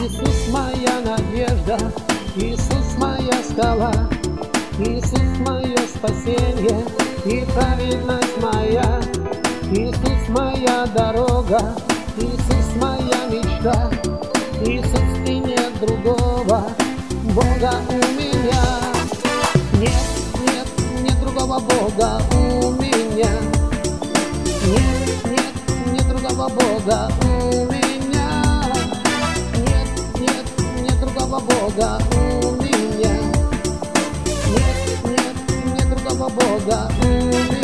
Иисус моя надежда, Иисус моя скала, Иисус мое спасение и праведность моя, Иисус моя дорога, Иисус моя мечта, Иисус и нет другого Бога у меня. Нет, нет, нет другого Бога у меня. Нет, нет, нет другого Бога у меня. Нет, нет, нет другого Бога у меня. Нет, нет, нет другого Бога у меня.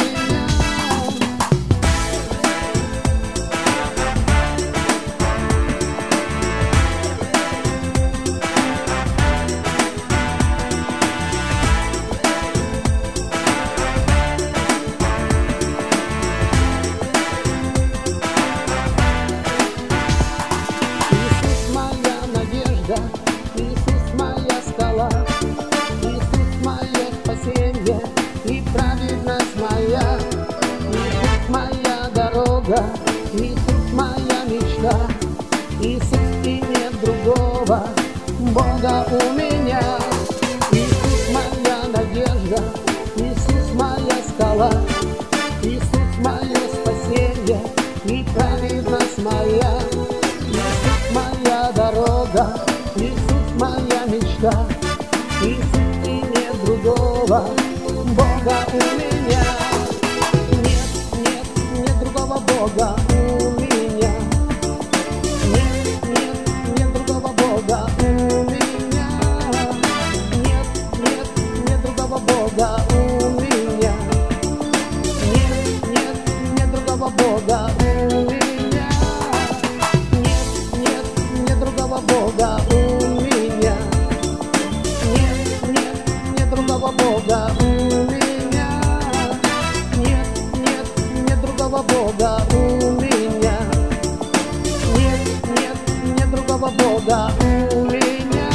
Иисус моя скала, Иисус мое спасение и праведность моя, Иисус моя дорога, Иисус моя мечта, Иисус и нет другого Бога у меня. Иисус моя надежда, Иисус моя скала, Иисус мое спасение и праведность моя, Иисус моя дорога, Иисус моя мечта, Иисус и нет другого Бога у меня. Нет, нет, нет другого Бога у меня. Нет, нет, нет другого Бога у меня. Нет, нет, нет другого Бога у меня. Нет, нет, нет другого Бога у меня. Нет, нет, нет другого Бога у меня. Нет, нет, нет другого Бога у меня. Нет, нет, нет другого Бога у меня. Нет, нет, нет другого Бога у меня.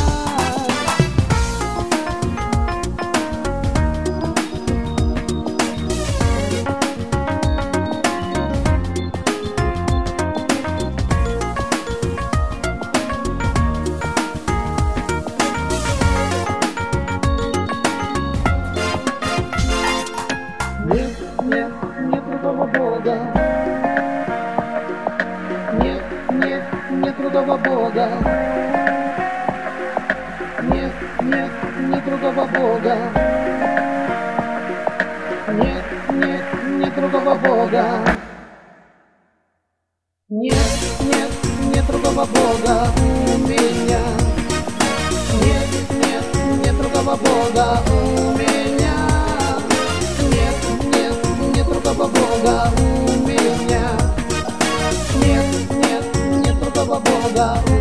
Нет, нет, нет другого Бога. Нет, нет, нет другого Бога. Нет, нет, нет другого Бога. Нет, нет, нет другого Бога. Нет, нет, нет другого Бога у меня. Нет, нет, нет другого Бога у меня. Другого Бога у меня. Нет, нет, нет другого Бога у меня.